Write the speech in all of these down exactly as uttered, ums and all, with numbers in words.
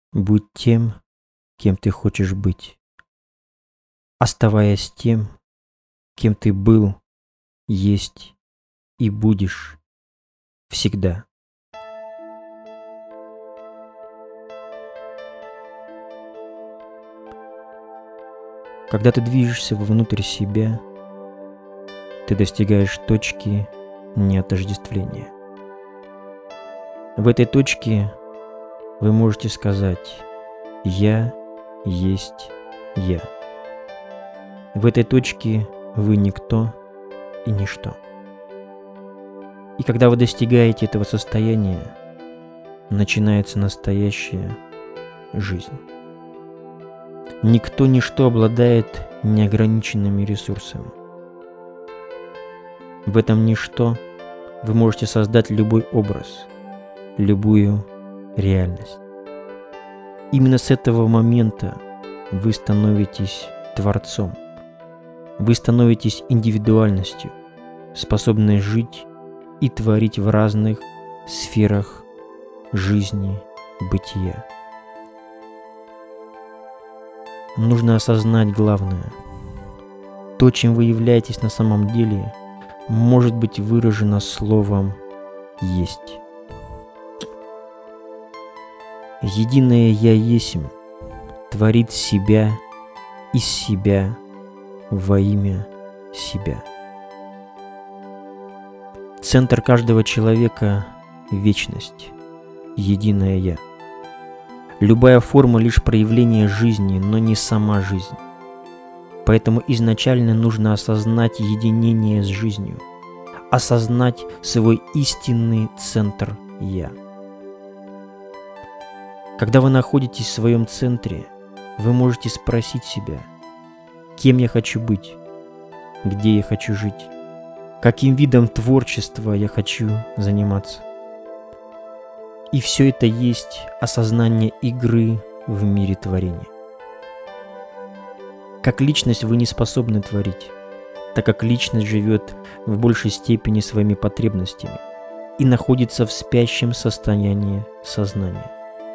Будь тем, кем ты хочешь быть, оставаясь тем, кем ты был, есть и будешь всегда. Когда ты движешься вовнутрь себя, ты достигаешь точки неотождествления. В этой точке вы можете сказать «Я есть Я». В этой точке вы никто и ничто. И когда вы достигаете этого состояния, начинается настоящая жизнь. Никто, ничто обладает неограниченными ресурсами. В этом ничто вы можете создать любой образ, любую реальность. Именно с этого момента вы становитесь творцом. Вы становитесь индивидуальностью, способной жить и творить в разных сферах жизни, бытия. Нужно осознать главное. То, чем вы являетесь на самом деле, может быть выражено словом «есть». Единое «Я есмь» творит себя из себя во имя себя. Центр каждого человека – вечность, единое «Я». Любая форма – лишь проявление жизни, но не сама жизнь. Поэтому изначально нужно осознать единение с жизнью, осознать свой истинный центр «Я». Когда вы находитесь в своем центре, вы можете спросить себя, кем я хочу быть, где я хочу жить, каким видом творчества я хочу заниматься. И все это есть осознание игры в мире творения. Как личность вы не способны творить, так как личность живет в большей степени своими потребностями и находится в спящем состоянии сознания.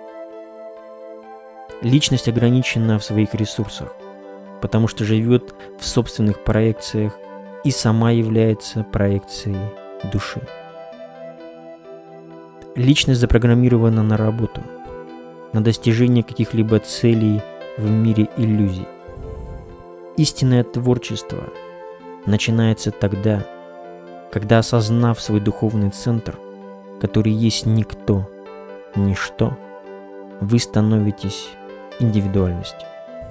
Личность ограничена в своих ресурсах, потому что живет в собственных проекциях и сама является проекцией души. Личность запрограммирована на работу, на достижение каких-либо целей в мире иллюзий. Истинное творчество начинается тогда, когда, осознав свой духовный центр, который есть никто, ничто, вы становитесь индивидуальностью.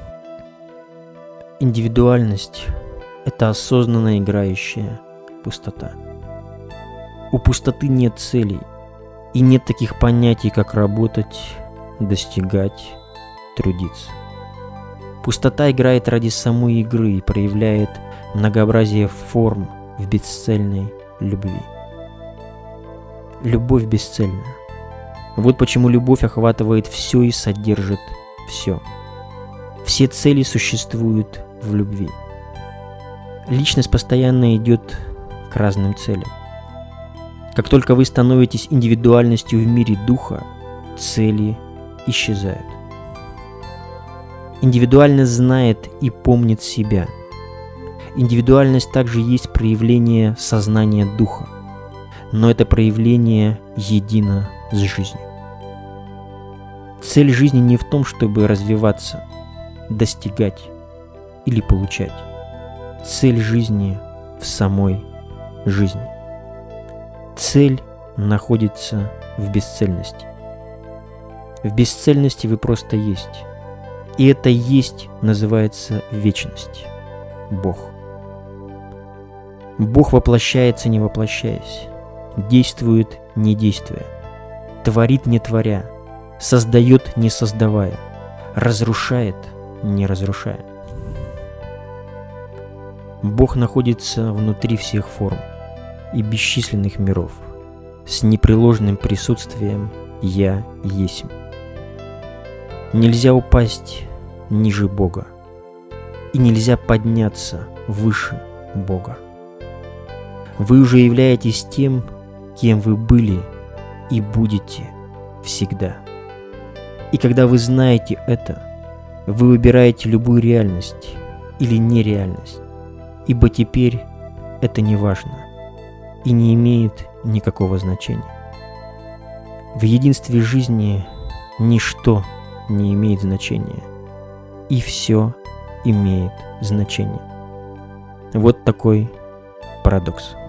Индивидуальность – это осознанно играющая пустота. У пустоты нет целей, и нет таких понятий, как работать, достигать, трудиться. Пустота играет ради самой игры и проявляет многообразие форм в бесцельной любви. Любовь бесцельна. Вот почему любовь охватывает все и содержит все. Все цели существуют в любви. Личность постоянно идет к разным целям. Как только вы становитесь индивидуальностью в мире духа, цели исчезают. Индивидуальность знает и помнит себя. Индивидуальность также есть проявление сознания духа, но это проявление едино с жизнью. Цель жизни не в том, чтобы развиваться, достигать или получать. Цель жизни в самой жизни. Цель находится в бесцельности. В бесцельности вы просто есть. И это есть называется вечность. Бог. Бог воплощается, не воплощаясь, действует, не действуя, творит, не творя, создает, не создавая, разрушает, не разрушая. Бог находится внутри всех форм и бесчисленных миров, с непреложным присутствием «Я есмь». Нельзя упасть ниже Бога, и нельзя подняться выше Бога. Вы уже являетесь тем, кем вы были и будете всегда. И когда вы знаете это, вы выбираете любую реальность или нереальность, ибо теперь это не важно и не имеет никакого значения. В единстве жизни ничто не имеет значения, и все имеет значение. Вот такой парадокс.